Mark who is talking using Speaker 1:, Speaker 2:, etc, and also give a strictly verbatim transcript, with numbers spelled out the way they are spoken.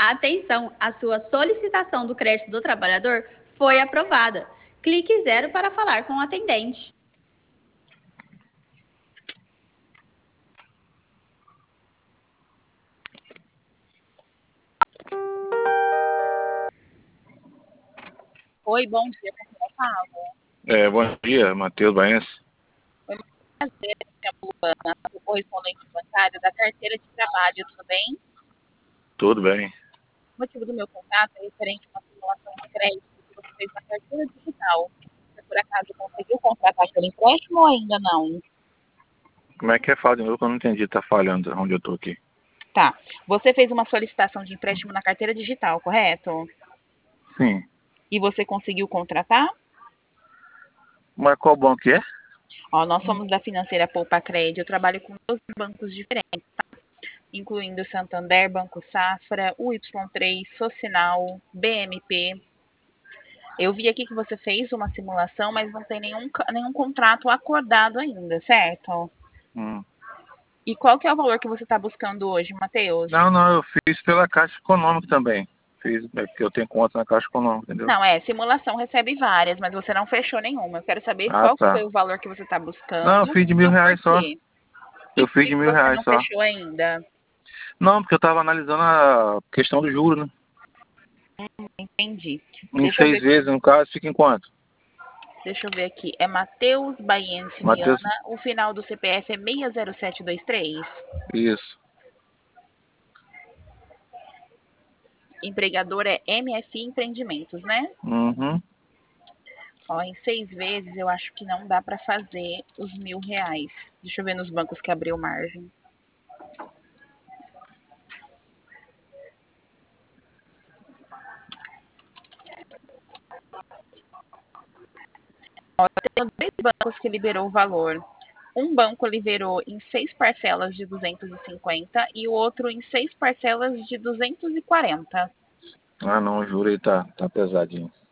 Speaker 1: Atenção, a sua solicitação do crédito do trabalhador foi aprovada. Clique zero para falar com o atendente.
Speaker 2: Oi, bom dia, como eu falo?
Speaker 3: É, bom dia, Matheus Baense.
Speaker 2: Foi um prazer, minha Luana, o correspondente bancário da carteira de trabalho, tudo bem?
Speaker 3: Tudo bem.
Speaker 2: O motivo do meu contato é referente a uma simulação de crédito que você fez na carteira digital. Você, por acaso, conseguiu contratar aquele empréstimo ou ainda não?
Speaker 3: Como é que é? Fala de novo que eu não entendi, tá falhando onde eu tô aqui.
Speaker 2: Tá. Você fez uma solicitação de empréstimo na carteira digital, correto?
Speaker 3: Sim.
Speaker 2: E você conseguiu contratar?
Speaker 3: Mas qual banco que é?
Speaker 2: Ó, nós somos da financeira Poupa Cred. Eu trabalho com doze bancos diferentes, tá? Incluindo Santander, Banco Safra, U Y três, Socinal, B M P. Eu vi aqui que você fez uma simulação, mas não tem nenhum, nenhum contrato acordado ainda, certo?
Speaker 3: Hum.
Speaker 2: E qual que é o valor que você está buscando hoje, Matheus?
Speaker 3: Não, não, eu fiz pela Caixa Econômica também. Fiz, é porque eu tenho conta na Caixa Econômica, entendeu?
Speaker 2: Não, é, simulação recebe várias, mas você não fechou nenhuma. Eu quero saber
Speaker 3: Ah,
Speaker 2: qual que
Speaker 3: tá.
Speaker 2: foi o valor que você está
Speaker 3: Não, eu
Speaker 2: buscando
Speaker 3: fiz de
Speaker 2: e
Speaker 3: mil
Speaker 2: o
Speaker 3: reais só.
Speaker 2: porquê. E
Speaker 3: Eu
Speaker 2: por
Speaker 3: fiz
Speaker 2: que
Speaker 3: de
Speaker 2: que
Speaker 3: mil
Speaker 2: você
Speaker 3: reais
Speaker 2: não
Speaker 3: só.
Speaker 2: fechou ainda?
Speaker 3: Não, porque eu tava analisando a questão do juro, né?
Speaker 2: Entendi.
Speaker 3: Em
Speaker 2: Deixa eu
Speaker 3: seis
Speaker 2: ver,
Speaker 3: vezes, no caso, fica em quanto?
Speaker 2: deixa eu ver aqui. É Matheus Baiense
Speaker 3: Matheus,
Speaker 2: Viana. O final do C P F é seis zero sete dois três.
Speaker 3: isso.
Speaker 2: Empregador é M F I Empreendimentos, né?
Speaker 3: Uhum.
Speaker 2: Ó, em seis vezes eu acho que não dá para fazer os mil reais. Deixa eu ver nos bancos que abriu margem. Ó, eu tenho dois bancos que liberou o valor. Um banco liberou em seis parcelas de duzentos e cinquenta e o outro em seis parcelas de duzentos e quarenta.
Speaker 3: Ah, não, o juro aí tá, tá pesadinho.